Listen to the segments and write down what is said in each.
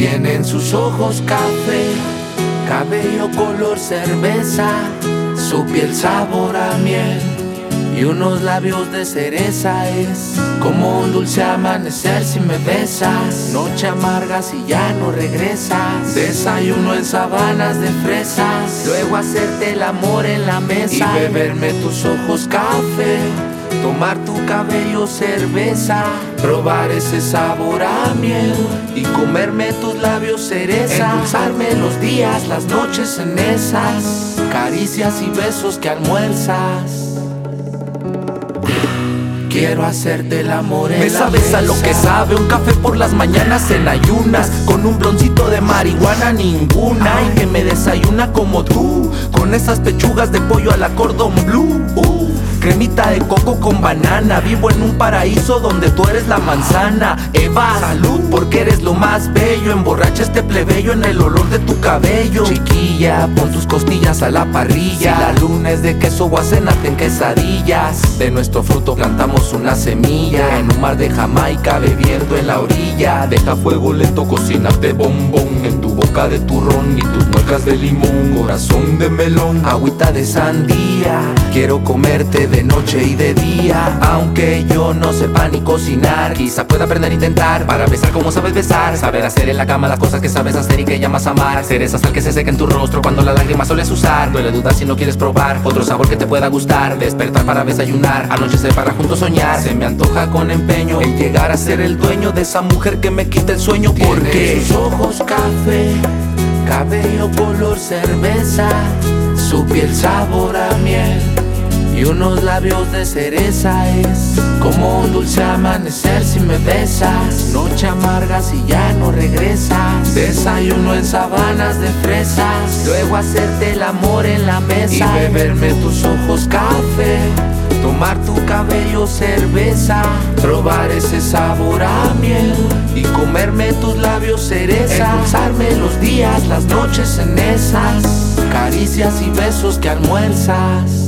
Tienen sus ojos café, cabello color cerveza, su piel sabor a miel y unos labios de cereza. Es como un dulce amanecer si me besas, noche amarga si ya no regresas, desayuno en sabanas de fresas, luego hacerte el amor en la mesa y beberme tus ojos café, tomar tu cabello cerveza, probar ese sabor a miel y comerme tus labios cereza, endulzarme los días, las noches en esas caricias y besos que almuerzas. Quiero hacerte el amor en la mesa. Me sabes a lo que sabe un café por las mañanas en ayunas, con un bloncito de marihuana ninguna. Y que me desayuna como tú, con esas pechugas de pollo a la cordon bleu. Cremita de coco con banana, vivo en un paraíso donde tú eres la manzana. Eva, salud porque eres lo más bello, emborracha este plebeyo en el olor de tu cabello. Chiquilla, pon tus costillas a la parrilla, si la luna es de queso o cénate en quesadillas. De nuestro fruto plantamos una semilla, en un mar de Jamaica bebiendo en la orilla. Deja fuego lento, cocínate bombón, en tu boca de turrón y tus muecas de limón. Corazón de melón, agüita de sandía, quiero comerte de noche y de día. Aunque yo no sepa ni cocinar, quizá pueda aprender a intentar para besar como sabes besar. Saber hacer en la cama las cosas que sabes hacer y que llamas amar. Ser esa sal que se seca en tu rostro cuando las lágrimas sueles usar. Duele dudar si no quieres probar otro sabor que te pueda gustar. Despertar para desayunar, anochecer para juntos soñar. Se me antoja con empeño el llegar a ser el dueño de esa mujer que me quita el sueño. Porque sus ojos café, cabello color cerveza, su piel sabor a miel y unos labios de cereza. Es como un dulce amanecer si me besas, noche amarga si ya no regresas, desayuno en sabanas de fresas, luego hacerte el amor en la mesa y beberme tus ojos café, tomar tu cabello cerveza, probar ese sabor a miel y comerme tus labios cereza, endulzarme los días, las noches en esas caricias y besos que almuerzas.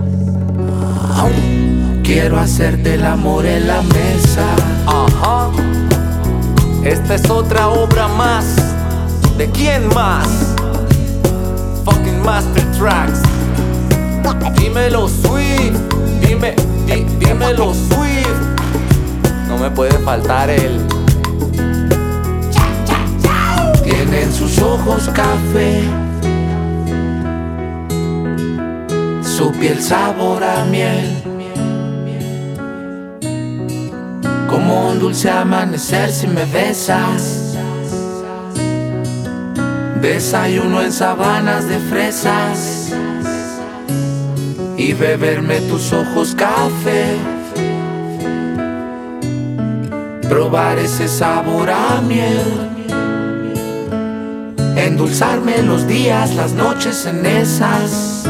Quiero hacerte el amor en la mesa. Ajá. Esta es otra obra más. ¿De quién más? Fucking Master Tracks. Dímelo Swift. Dímelo Swift. No me puede faltar el. Tienen sus ojos café, su piel sabor a miel, como un dulce amanecer si me besas, desayuno en sabanas de fresas y beberme tus ojos café, probar ese sabor a miel, endulzarme los días, las noches en esas.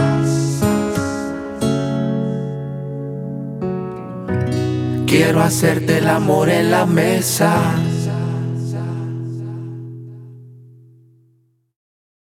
Quiero hacerte el amor en la mesa.